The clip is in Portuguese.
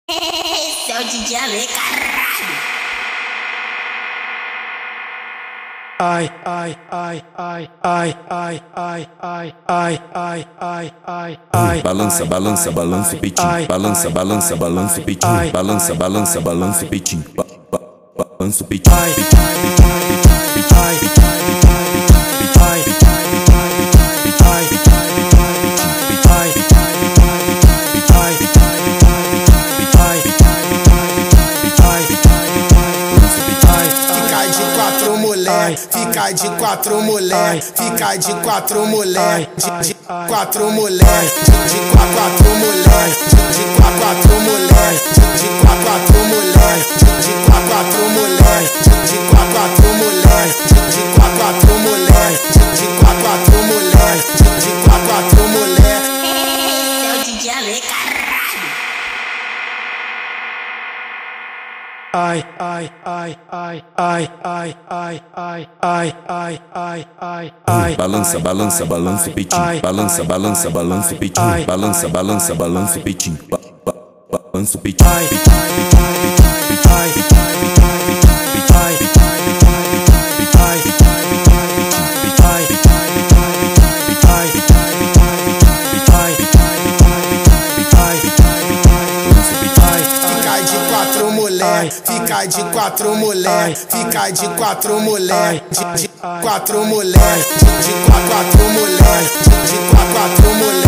Esse é o DJ Ale, caralho. Ai, ai, ai, ai, ai, ai, ai, ai, ai, ai, ai, ai, ai. Balança, balança, balança o peitinho. Balança, balança, balança o peitinho. Balança, balança, balança o peitinho. Balança o peitinho. Fica de quatro mulher, fica de quatro mulher, de quatro mulher, de quatro mulher, de quatro mulher, de quatro mulher, de quatro mulher, de quatro mulher, de quatro mulher, de quatro mulher, de quatro mulher. Esse é o DJ Ale, caralho. Ai, ai, ai, ai, ai, ai, ai, ai, ai, ai, ai, ai, ai. Balança, balança, balança o peitinho. Balança, balança, balança o peitinho. Balança, balança, balança o peitinho. Balança o peitinho. Fica de quatro mulher, fica de quatro mulher, de quatro mulher, de quatro mulher, de quatro mulher.